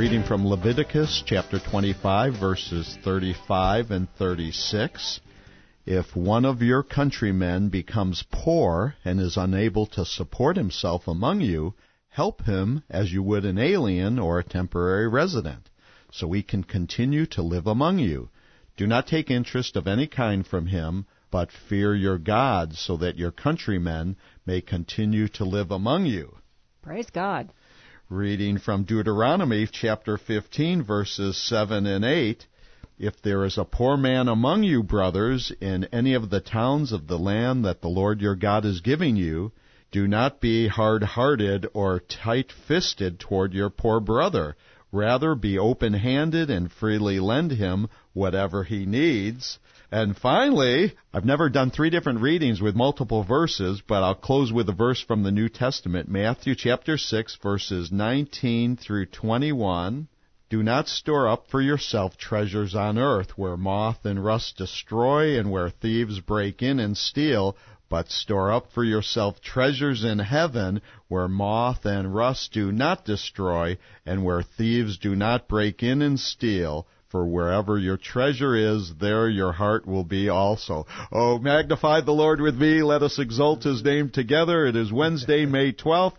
Reading from Leviticus chapter 25, verses 35 and 36. If one of your countrymen becomes poor and is unable to support himself among you, help him as you would an alien or a temporary resident, so he can continue to live among you. Do not take interest of any kind from him, but fear your God, so that your countrymen may continue to live among you. Praise God. Reading from Deuteronomy chapter 15, verses 7 and 8. If there is a poor man among you, brothers, in any of the towns of the land that the Lord your God is giving you, do not be hard-hearted or tight-fisted toward your poor brother. Rather, be open-handed and freely lend him whatever he needs. And finally, I've never done 3 different readings with multiple verses, but I'll close with a verse from the New Testament, Matthew chapter 6, verses 19 through 21. Do not store up for yourself treasures on earth, where moth and rust destroy and where thieves break in and steal, but store up for yourself treasures in heaven, where moth and rust do not destroy and where thieves do not break in and steal. For wherever your treasure is, there your heart will be also. Oh, magnify the Lord with me. Let us exalt His name together. It is Wednesday, May 12th,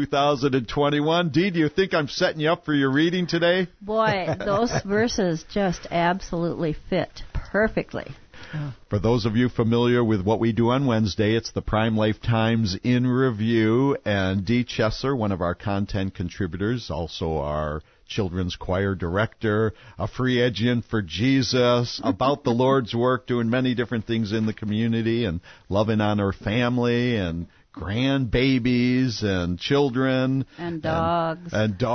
2021. Dee, do you think I'm setting you up for your reading today? Boy, those verses just absolutely fit perfectly. For those of you familiar with what we do on Wednesday, it's the Prime Life Times in Review, and Dee Chesser, one of our content contributors, also our children's choir director, a free agent for Jesus, about the Lord's work, doing many different things in the community, and loving on her family, and grandbabies, and children. And dogs.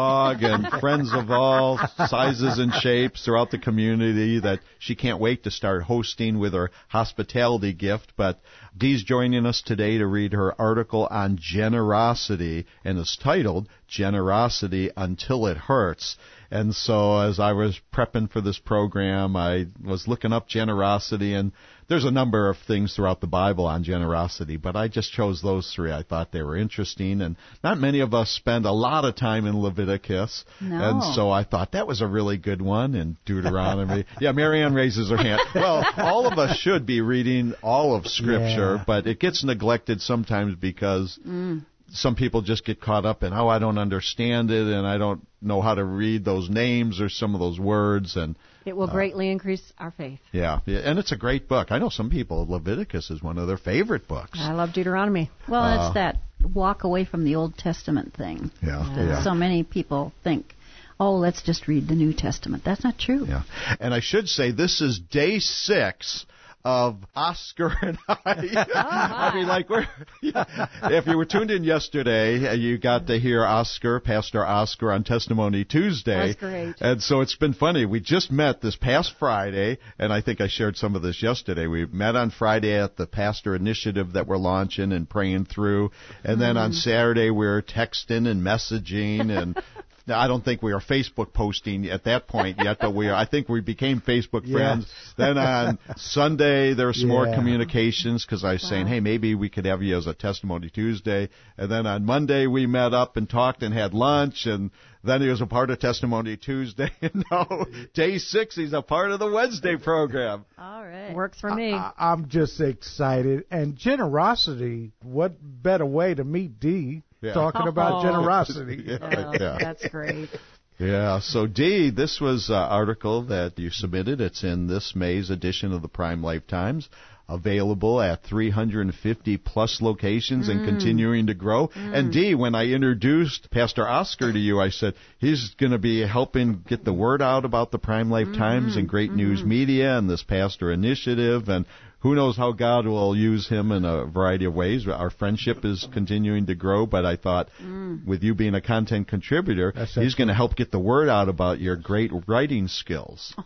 And friends of all sizes and shapes throughout the community that she can't wait to start hosting with her hospitality gift. But Dee's joining us today to read her article on generosity, and it's titled, Generosity Until It Hurts. And so as I was prepping for this program, I was looking up generosity, and there's a number of things throughout the Bible on generosity, but I just chose those 3. I thought they were interesting, and not many of us spend a lot of time in Leviticus. No. And so I thought that was a really good one in Deuteronomy. Yeah, Marianne raises her hand. Well, all of us should be reading all of Scripture, but it gets neglected sometimes because some people just get caught up in, I don't understand it, and I don't know how to read those names or some of those words. And it will greatly increase our faith. Yeah, and it's a great book. I know some people, Leviticus is one of their favorite books. I love Deuteronomy. Well, it's that walk away from the Old Testament thing. Yeah. So many people think, let's just read the New Testament. That's not true. Yeah, and I should say this is day 6 of Oscar and I. I mean, if you were tuned in yesterday, you got to hear Pastor Oscar on Testimony Tuesday. That's great. And so it's been funny. We just met this past Friday, and I think I shared some of this yesterday. We met on Friday at the Pastor Initiative that we're launching and praying through. And then on Saturday, we were texting and messaging and now, I don't think we are Facebook posting at that point yet, but I think we became Facebook friends. Then on Sunday, there were some more communications because I was saying, hey, maybe we could have you as a Testimony Tuesday. And then on Monday, we met up and talked and had lunch, and then he was a part of Testimony Tuesday. And now, day 6, he's a part of the Wednesday program. All right. Works for me. I'm just excited. And generosity, what better way to meet Dee? Talking about generosity. That's great. Yeah, so Dee, this was an article that you submitted. It's in this May's edition of the Prime Life Times, available at 350-plus locations and continuing to grow. And Dee, when I introduced Pastor Oscar to you, I said he's going to be helping get the word out about the Prime Life Times and Great News Media and this Pastor Initiative, and who knows how God will use him in a variety of ways. Our friendship is continuing to grow, but I thought with you being a content contributor, he's going to help get the word out about your great writing skills.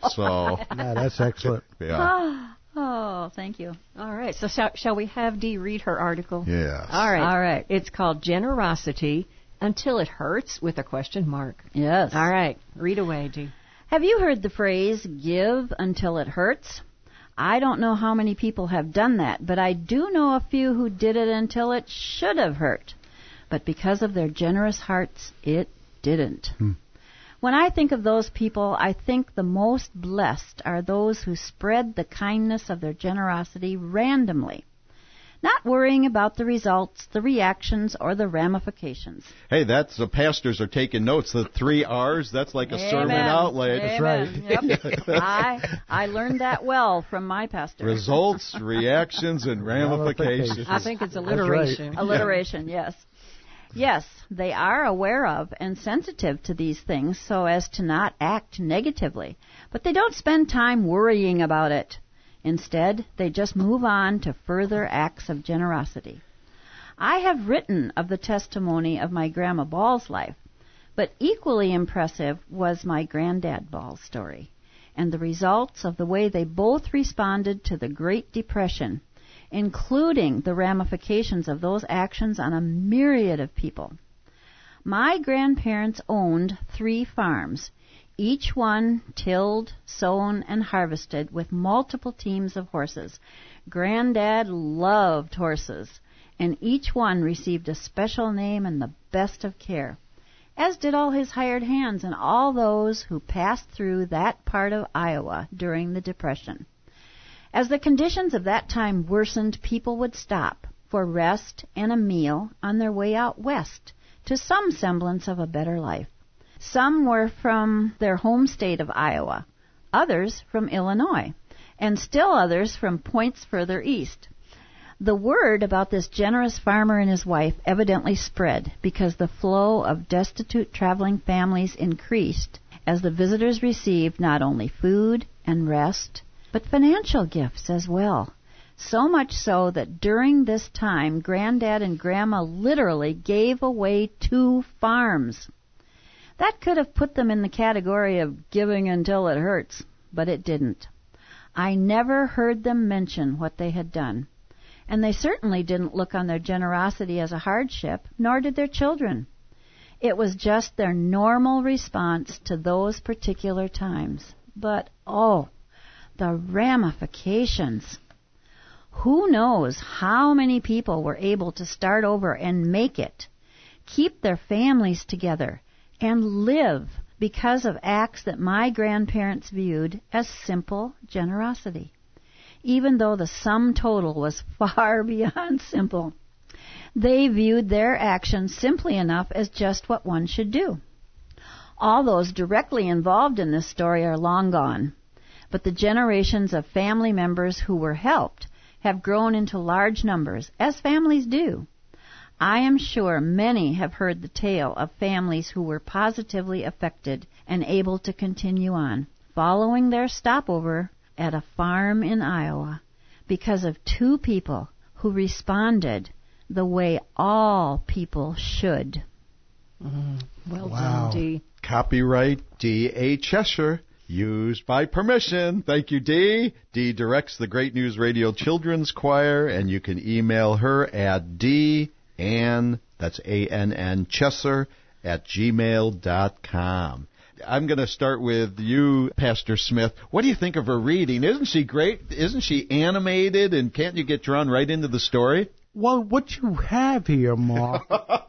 So that's excellent. Yeah. Oh, thank you. All right. So shall we have Dee read her article? Yes. All right. All right. It's called Generosity Until It Hurts with a question mark. Yes. All right. Read away, Dee. Have you heard the phrase, give until it hurts? I don't know how many people have done that, but I do know a few who did it until it should have hurt. But because of their generous hearts, it didn't. When I think of those people, I think the most blessed are those who spread the kindness of their generosity randomly, not worrying about the results, the reactions, or the ramifications. Hey, that's the pastors are taking notes. The 3 R's, that's like a sermon outlay. That's right. Yep. I learned that well from my pastor. Results, reactions, and ramifications. I think it's alliteration. Right. Alliteration, yes. Yes, they are aware of and sensitive to these things so as to not act negatively, but they don't spend time worrying about it. Instead, they just move on to further acts of generosity. I have written of the testimony of my Grandma Ball's life, but equally impressive was my Granddad Ball's story, and the results of the way they both responded to the Great Depression, including the ramifications of those actions on a myriad of people. My grandparents owned 3 farms, each one tilled, sown, and harvested with multiple teams of horses. Granddad loved horses, and each one received a special name and the best of care, as did all his hired hands and all those who passed through that part of Iowa during the Depression. As the conditions of that time worsened, people would stop for rest and a meal on their way out west to some semblance of a better life. Some were from their home state of Iowa, others from Illinois, and still others from points further east. The word about this generous farmer and his wife evidently spread because the flow of destitute traveling families increased as the visitors received not only food and rest, but financial gifts as well. So much so that during this time, Granddad and Grandma literally gave away 2 farms. That could have put them in the category of giving until it hurts, but it didn't. I never heard them mention what they had done, and they certainly didn't look on their generosity as a hardship, nor did their children. It was just their normal response to those particular times. But, the ramifications. Who knows how many people were able to start over and make it, keep their families together, and live because of acts that my grandparents viewed as simple generosity, even though the sum total was far beyond simple. They viewed their actions simply enough as just what one should do. All those directly involved in this story are long gone, but the generations of family members who were helped have grown into large numbers, as families do. I am sure many have heard the tale of families who were positively affected and able to continue on, following their stopover at a farm in Iowa, because of 2 people who responded the way all people should. Well done, Dee. Copyright D.A. Cheshire. Used by permission. Thank you, Dee. Dee directs the Great News Radio Children's Choir, and you can email her at D-Ann, that's A-N-N, Chesser, @gmail.com. I'm going to start with you, Pastor Smith. What do you think of her reading? Isn't she great? Isn't she animated, and can't you get drawn right into the story? Well, what you have here, Mark,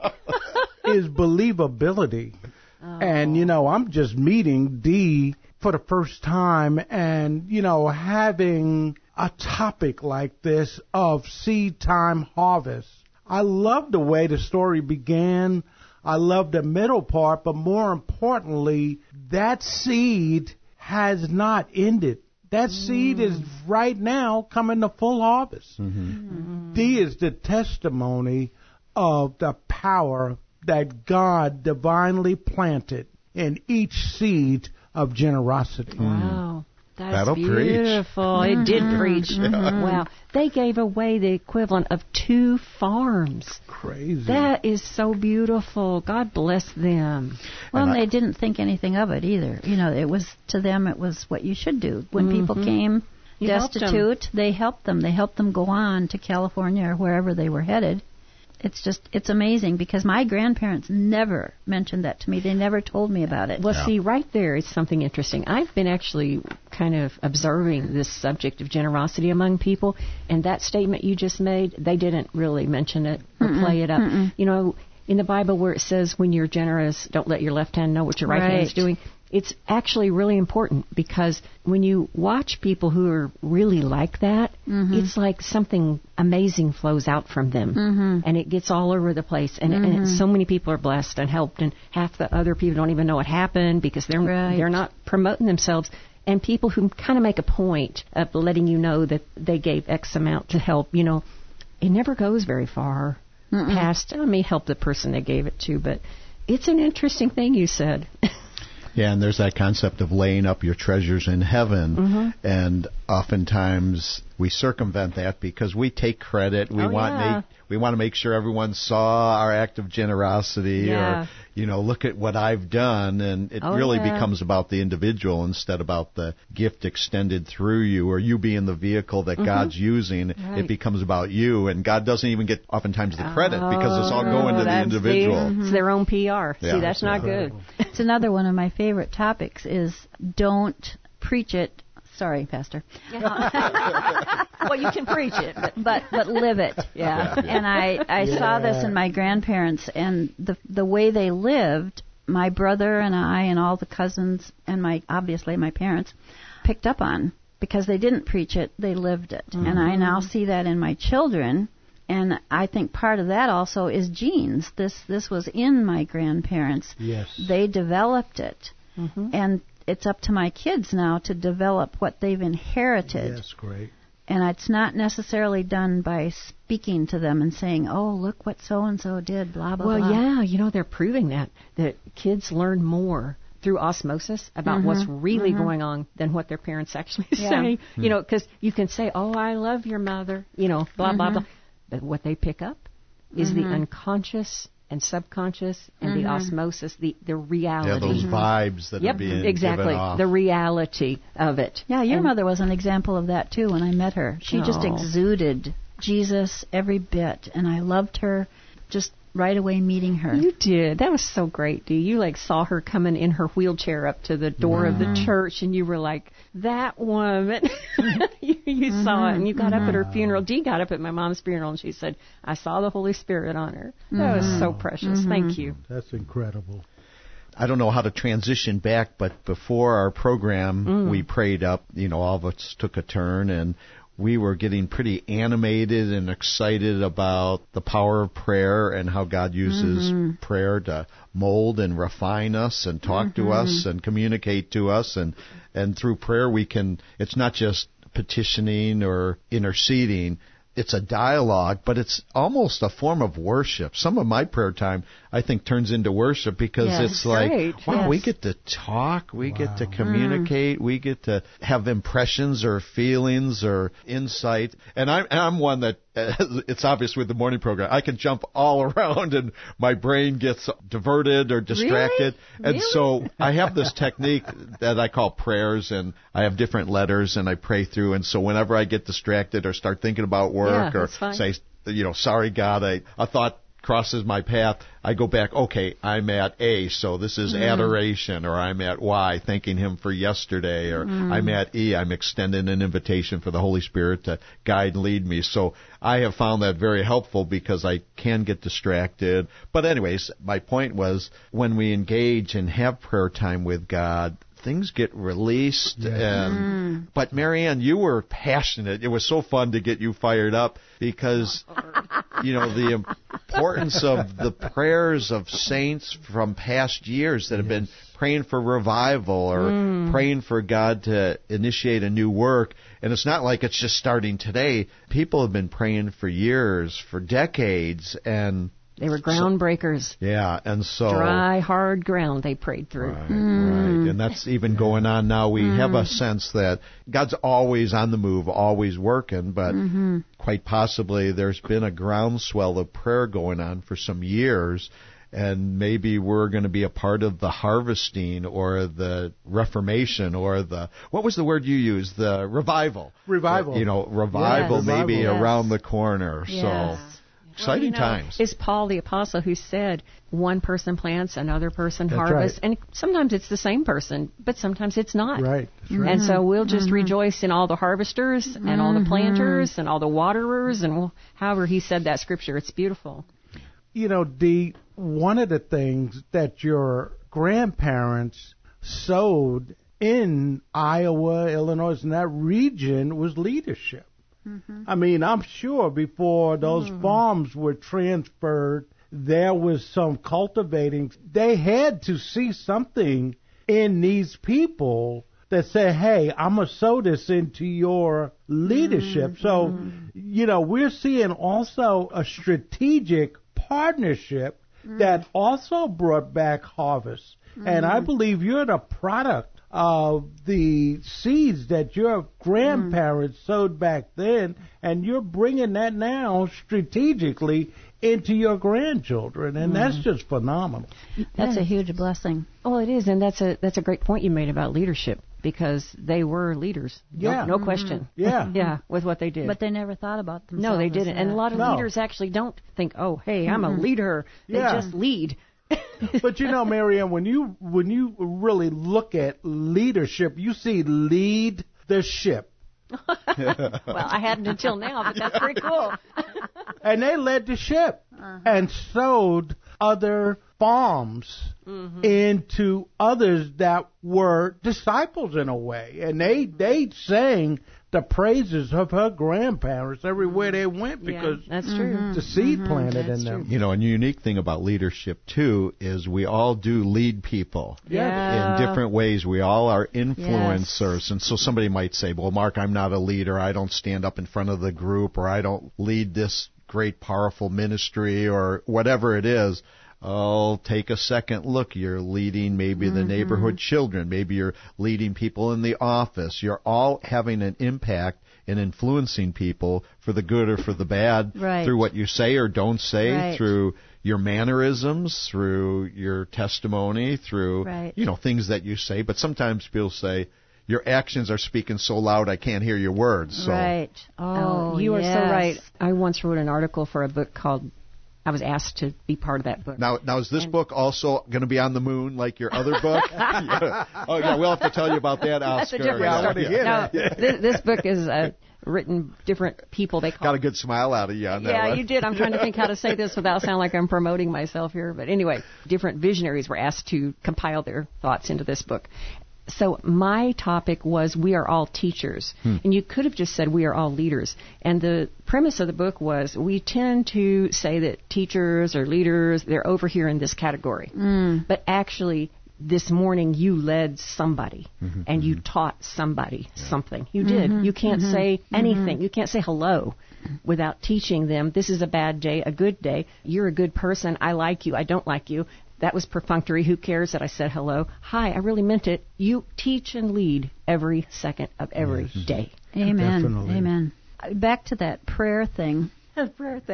is believability. Oh. And, I'm just meeting Dee for the first time and, having a topic like this of seed time harvest. I love the way the story began. I love the middle part, but more importantly, that seed has not ended. That seed is right now coming to full harvest. Dee is the testimony of the power that God divinely planted in each seed of generosity. Wow. That'll beautiful. Preach. It did preach. Wow. They gave away the equivalent of 2 farms. Crazy. That is so beautiful. God bless them. Well, they didn't think anything of it either. It was, to them, it was what you should do. When people came destitute, they helped them. They helped them go on to California or wherever they were headed. It's amazing because my grandparents never mentioned that to me. They never told me about it. Well, see, right there is something interesting. I've been actually kind of observing this subject of generosity among people, and that statement you just made, they didn't really mention it or play it up. in the Bible where it says when you're generous, don't let your left hand know what your right hand's doing. It's actually really important because when you watch people who are really like that, it's like something amazing flows out from them, and it gets all over the place. And so many people are blessed and helped, and half the other people don't even know what happened because they're not promoting themselves. And people who kind of make a point of letting you know that they gave X amount to help, you know, it never goes very far past. I may help the person they gave it to, but it's an interesting thing you said. Yeah, and there's that concept of laying up your treasures in heaven, and oftentimes we circumvent that because we take credit. We want to make sure everyone saw our act of generosity, or look at what I've done, and it really becomes about the individual instead about the gift extended through you, or you being the vehicle that God's using. Right. It becomes about you, and God doesn't even get oftentimes the credit because it's all going to the individual. It's their own PR. See, that's not good. It's another one of my favorite topics is don't preach it. Sorry, Pastor. Well, you can preach it, but live it. Yeah. And I saw this in my grandparents, and the way they lived, my brother and I and all the cousins and obviously my parents picked up on, because they didn't preach it, they lived it. And I now see that in my children. And I think part of that also is genes. This was in my grandparents. Yes. They developed it. And it's up to my kids now to develop what they've inherited. Yes, great. And it's not necessarily done by speaking to them and saying, oh, look what so-and-so did, blah, blah, blah. Well, yeah, they're proving that kids learn more through osmosis about what's really going on than what their parents actually say. You know, because you can say, oh, I love your mother, blah, blah, blah. But what they pick up is the unconscious and subconscious and the osmosis, the reality. Yeah, those vibes that are being given off. The reality of it. Yeah, your mother was an example of that, too, when I met her. She just exuded Jesus every bit, and I loved her just right away meeting her. You did. That was so great, Dee. You saw her coming in her wheelchair up to the door of the church, and you were like, that woman. you saw it, and you got up at her funeral. Dee got up at my mom's funeral, and she said, I saw the Holy Spirit on her. That was so precious. Thank you. That's incredible. I don't know how to transition back, but before our program, we prayed up. All of us took a turn, and we were getting pretty animated and excited about the power of prayer and how God uses prayer to mold and refine us and talk to us and communicate to us. And through prayer, it's not just petitioning or interceding. It's a dialogue, but it's almost a form of worship. Some of my prayer time, I think, turns into worship because it's like, wow, we get to talk, we get to communicate, we get to have impressions or feelings or insight. And I'm one that, it's obvious with the morning program, I can jump all around and my brain gets diverted or distracted. Really? And so I have this technique that I call prayers, and I have different letters and I pray through. And so whenever I get distracted or start thinking about work or say, sorry, God, a thought crosses my path, I go back, okay, I'm at A, so this is adoration, or I'm at Y, thanking Him for yesterday, or I'm at E, I'm extending an invitation for the Holy Spirit to guide and lead me. So I have found that very helpful because I can get distracted. But anyways, my point was, when we engage and have prayer time with God, things get released. But Marianne, you were passionate. It was so fun to get you fired up because, the importance of the prayers of saints from past years that have been praying for revival or praying for God to initiate a new work. And it's not like it's just starting today. People have been praying for years, for decades, and they were groundbreakers. And so dry, hard ground they prayed through. Right. And that's even going on now. We have a sense that God's always on the move, always working, but quite possibly there's been a groundswell of prayer going on for some years, and maybe we're going to be a part of the harvesting or the reformation or what was the word you used? The revival. Revival. Revival maybe around the corner. Yes. So exciting times. It's Paul the Apostle who said, one person plants, another person harvests. Right. And sometimes it's the same person, but sometimes it's not. Right. That's right. And so we'll just rejoice in all the harvesters and all the planters and all the waterers and however he said that scripture. It's beautiful. Dee, one of the things that your grandparents sowed in Iowa, Illinois, and that region was leadership. Mm-hmm. I mean, I'm sure before those farms were transferred, there was some cultivating. They had to see something in these people that said, hey, I'm going to sow this into your leadership. So, we're seeing also a strategic partnership that also brought back harvest. And I believe you're the product of the seeds that your grandparents sowed back then, and you're bringing that now strategically into your grandchildren, and that's just phenomenal. That's a huge blessing. Well, it is, and that's a great point you made about leadership, because they were leaders. Yeah. No question. Yeah. Yeah, with what they did. But they never thought about themselves. No, they didn't. And a lot of leaders actually don't think, oh, hey, I'm a leader. They just lead. But Marianne, when you really look at leadership, you see lead the ship. Well, I hadn't until now, but that's pretty cool. And they led the ship and sowed other farms into others that were disciples in a way. And they sang the praises of her grandparents everywhere they went, because that's true. The seed planted in them. And a unique thing about leadership, too, is we all do lead people in different ways. We all are influencers. Yes. And so somebody might say, well, Mark, I'm not a leader. I don't stand up in front of the group, or I don't lead this great, powerful ministry, or whatever it is. Oh, take a second look. You're leading maybe the neighborhood children. Maybe you're leading people in the office. You're all having an impact in influencing people for the good or for the bad through what you say or don't say, through your mannerisms, through your testimony, through things that you say. But sometimes people say, your actions are speaking so loud I can't hear your words. So. Right. Oh, you are so right. I once wrote an article for a book called, I was asked to be part of that book. Now is this book also going to be on the moon like your other book? Oh, yeah, we'll have to tell you about that, Oscar. That's a different story. This book is written different people. They call got a good smile out of you on that one. Yeah, you did. I'm trying to think how to say this without sounding like I'm promoting myself here. But anyway, different visionaries were asked to compile their thoughts into this book. So my topic was, we are all teachers. And you could have just said we are all leaders. And the premise of the book was, we tend to say that teachers or leaders, they're over here in this category. But actually, this morning you led somebody and you taught somebody something. You did. You can't say anything. You can't say hello without teaching them, this is a bad day, a good day. You're a good person. I like you. I don't like you. That was perfunctory. Who cares that I said hello? Hi, I really meant it. You teach and lead every second of every day. Amen. Definitely. Amen. Back to that prayer thing. Back to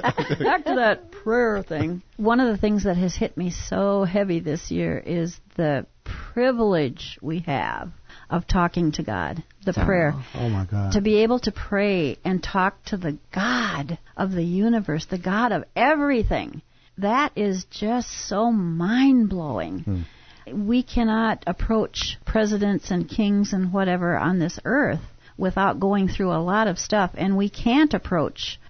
that prayer thing. One of the things that has hit me so heavy this year is the privilege we have of talking to God, the prayer. Oh, my God. To be able to pray and talk to the God of the universe, the God of everything. That is just so mind-blowing. We cannot approach presidents and kings and whatever on this earth without going through a lot of stuff, and we can't approach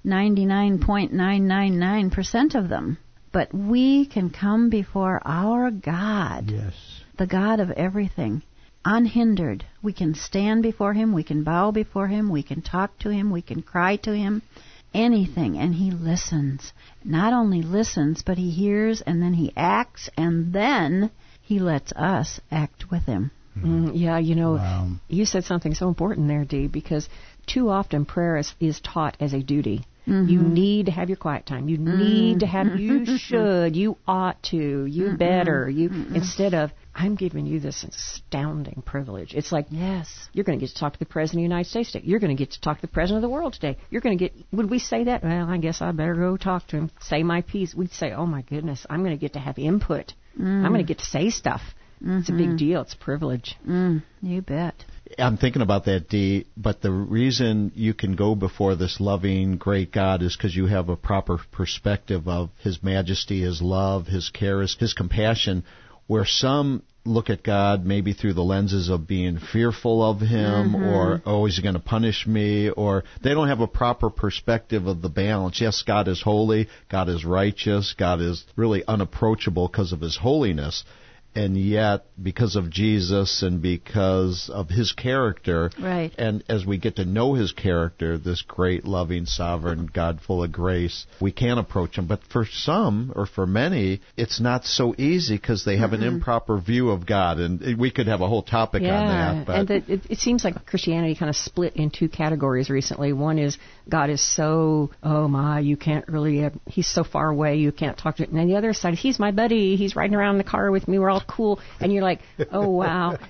99.999% of them. But we can come before our God, the God of everything, unhindered. We can stand before Him, we can bow before Him, we can talk to Him, we can cry to Him. Anything, and He listens. Not only listens, but He hears, and then He acts, and then He lets us act with Him. You said something so important there, Dee, because too often prayer is taught as a duty. You need to have your quiet time. You need to have, you should, you ought to, you better, instead of, I'm giving you this astounding privilege. It's like, yes, you're going to get to talk to the President of the United States today. You're going to get to talk to the President of the world today. You're going to get, would we say that? Well, I guess I better go talk to him, say my piece. We'd say, oh my goodness, I'm going to get to have input. I'm going to get to say stuff. It's a big deal. It's a privilege. You bet. I'm thinking about that, Dee, but the reason you can go before this loving, great God is because you have a proper perspective of His majesty, His love, His care, His compassion, where some look at God maybe through the lenses of being fearful of Him, or, oh, is He going to punish me? Or they don't have a proper perspective of the balance. Yes, God is holy, God is righteous, God is really unapproachable because of His holiness. And yet, because of Jesus and because of His character, right. and as we get to know His character, this great, loving, sovereign God full of grace, we can approach Him. But for some, or for many, it's not so easy because they have an improper view of God. And we could have a whole topic on that. But and it seems like Christianity kind of split in two categories recently. One is God is so, oh my, you can't really, He's so far away, you can't talk to Him. And then the other side, He's my buddy, He's riding around in the car with me, we're all cool, and you're like, oh wow,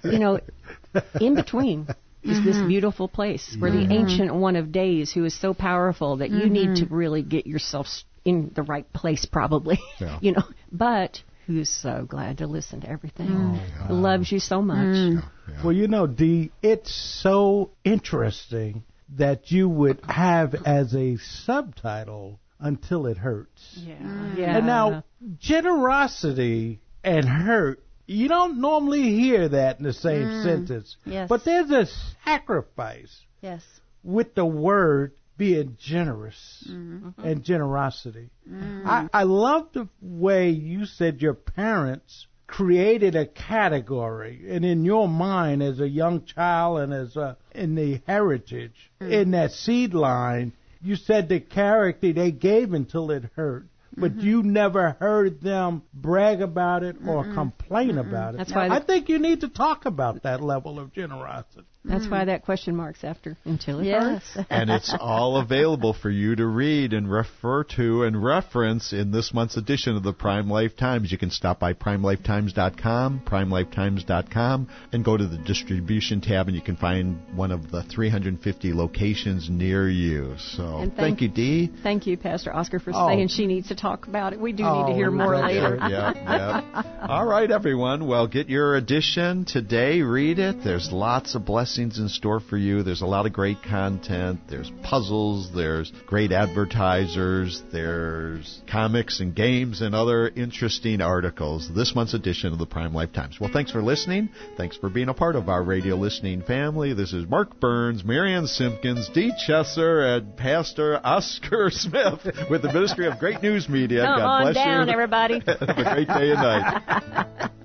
in between is this beautiful place where the Ancient One of Days, who is so powerful that you need to really get yourself in the right place, probably, but who's so glad to listen to everything, loves you so much. Well, Dee, it's so interesting that you would have as a subtitle Until It Hurts. Yeah. And now, generosity and hurt, you don't normally hear that in the same sentence. Yes. But there's a sacrifice with the word being generous and generosity. I love the way you said your parents created a category, and in your mind as a young child and as in the heritage, in that seed line, you said the character they gave until it hurt. But you never heard them brag about it or complain about it. That's why I think you need to talk about that level of generosity. That's why that question mark's after Until It Hurts. And it's all available for you to read and refer to and reference in this month's edition of the Prime Life Times. You can stop by primelifetimes.com, primelifetimes.com, and go to the distribution tab, and you can find one of the 350 locations near you. So thank you, Dee. Thank you, Pastor Oscar, for saying she needs to talk about it. We do need to hear more later. Yeah. All right, everyone. Well, get your edition today. Read it. There's lots of blessings in store for you. There's a lot of great content. There's puzzles. There's great advertisers. There's comics and games and other interesting articles. This month's edition of the Prime Life Times. Well, thanks for listening. Thanks for being a part of our radio listening family. This is Mark Burns, Marianne Simpkins, Dee Chesser, and Pastor Oscar Smith with the Ministry of Great News Media. God bless you. Everybody. Have a great day and night.